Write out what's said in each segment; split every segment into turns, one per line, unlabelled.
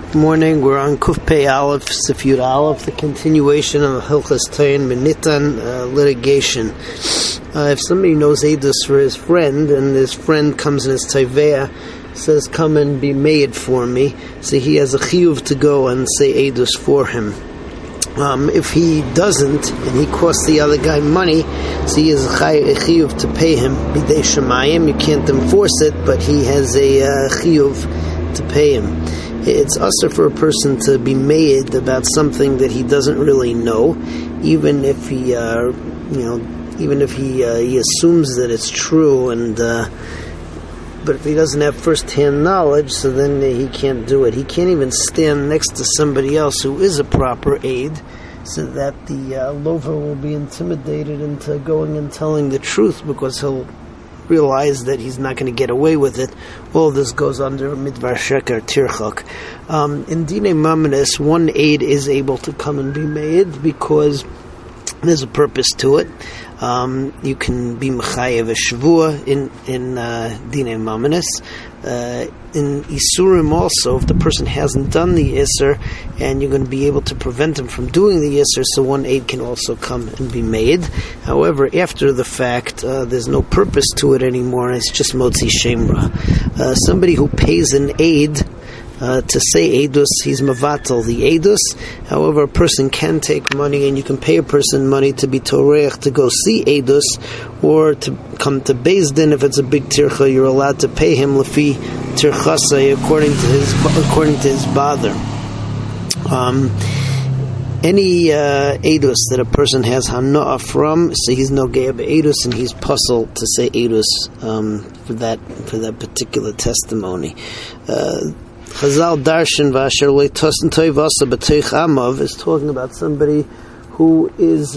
Morning. We're on Kuf Pei Aleph, Sifyud Aleph, the continuation of Hilchas Tayin Benitan litigation. If somebody knows Eidus for his friend, and his friend comes in his Taiveah, says, come and be made for me, so he has a chiyuv to go and say Eidus for him. If he doesn't, and he costs the other guy money, so he has a chiyuv to pay him. Bidei Shemayim, you can't enforce it, but he has a chiyuv to pay him. It's usher for a person to be made about something that he doesn't really know, even if he, he assumes that it's true, and but if he doesn't have first-hand knowledge, so then he can't do it. He can't even stand next to somebody else who is a proper aid, so that the lover will be intimidated into going and telling the truth, because he'll realize that he's not going to get away with it. All this goes under Midvar Sheker Tirchak. In Dinei Mamanis, one aid is able to come and be made because there's a purpose to it. You can be Mechayev a Shavua in Dinei Mamanis. In Isurim also, if the person hasn't done the Isser, and you're going to be able to prevent him from doing the Isser, so one aid can also come and be made. However, after the fact, there's no purpose to it anymore, and it's just Motzi Shemra. Somebody who pays an aid to say Eidus, he's Mavatal, the Eidus. However, a person can take money, and you can pay a person money to be Toreach to go see Eidus, or to come to Beis Din. If it's a big tircha, you're allowed to pay him lefi tirchasai, according to his bother. Any Eidus that a person has Hana'ah from, so he's no Ge'eh Eidus, and he's puzzled to say Eidus for that particular testimony. Chazal Darshan Vasher Leitosin Toy Vasa B'Teich Amav is talking about somebody who is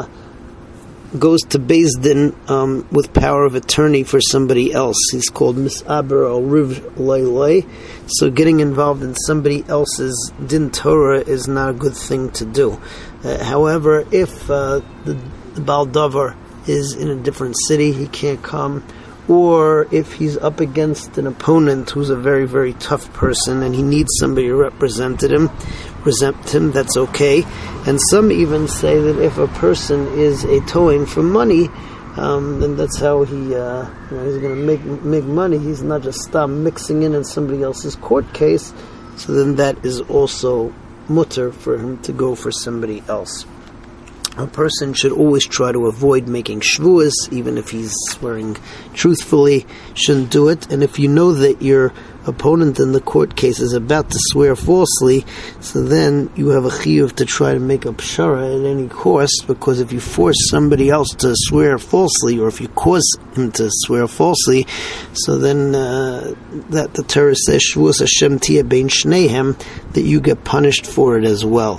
goes to Beis Din with power of attorney for somebody else. He's called Misaber or Riv Loy. So getting involved in somebody else's Din Torah is not a good thing to do. However, if the Baal Davar is in a different city, he can't come. Or if he's up against an opponent who's a very, very tough person and he needs somebody to represent him, that's okay. And some even say that if a person is a towing for money, then that's how he's going to make money. He's not just stop mixing in somebody else's court case. So then that is also mutter for him to go for somebody else. A person should always try to avoid making shvuas, even if he's swearing truthfully, shouldn't do it. And if you know that your opponent in the court case is about to swear falsely, so then you have a chiyuv to try to make a pshara at any cost, because if you force somebody else to swear falsely, or if you cause him to swear falsely, so then that the Torah says, shvuas Hashem tiyeh bein shneihem, that you get punished for it as well.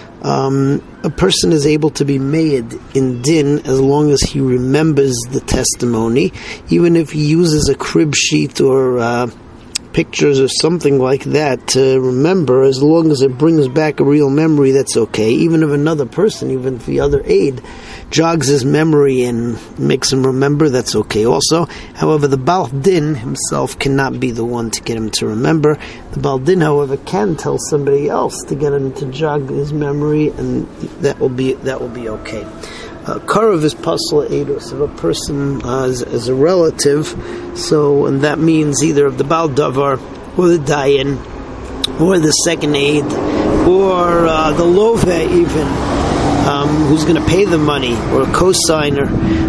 A person is able to be made in din as long as he remembers the testimony, even if he uses a crib sheet or pictures or something like that to remember. As long as it brings back a real memory, that's okay. Even if another person, even if the other aid jogs his memory and makes him remember, that's okay also. However, the Baal Din himself cannot be the one to get him to remember. The Baal Din, however, can tell somebody else to get him to jog his memory, and that will be okay. Karav is pasal Eidus. If a person is a relative, and that means either of the Baal Davar, or the Dayan, or the second aid, or the Love even, who's going to pay the money, or a co-signer.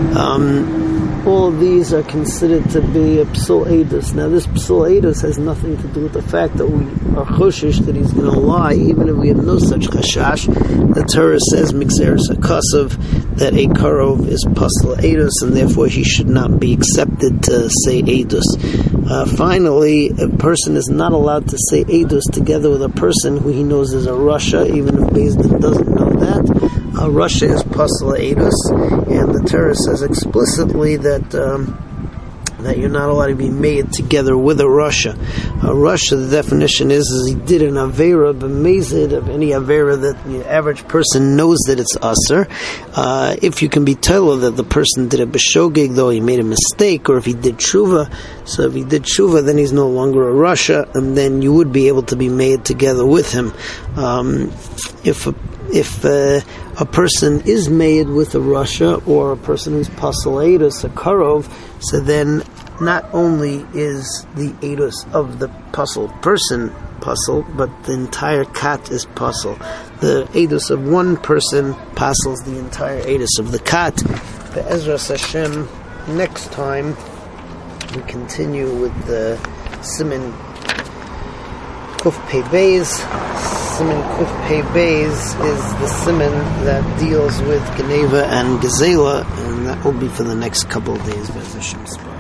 All of these are considered to be a psul eidus. Now, this psul eidus has nothing to do with the fact that we are choshish that he's going to lie, even if we have no such chashash. The Torah says mixeris hakasav, that a karov is pasal eidus, and therefore he should not be accepted to say eidus. Finally, a person is not allowed to say eidus together with a person who he knows is a Russia, even if Beis Din doesn't know that. Russia is pasal eidus, and the Torah says explicitly that that you're not allowed to be made together with a Rasha. A Rasha, the definition is he did an Avera b'mezid, of any Avera that the average person knows that it's Aser. If you can be told that the person did a b'shogeg, though he made a mistake, or if he did tshuva, so if he did tshuva, then he's no longer a Rasha, and then you would be able to be made together with him. If a person is made with a Rasha, or a person who's pasal edus, a karov, so then not only is the edus of the pasal person pasal, but the entire kat is pasal. The edus of one person pasals the entire edus of the kat. The Ezras Hashem, next time we continue with the Siman Kuf Pei Beis. Siman Kuf Pei Beis is the Siman that deals with Geneva and Gezela, and that will be for the next couple of days.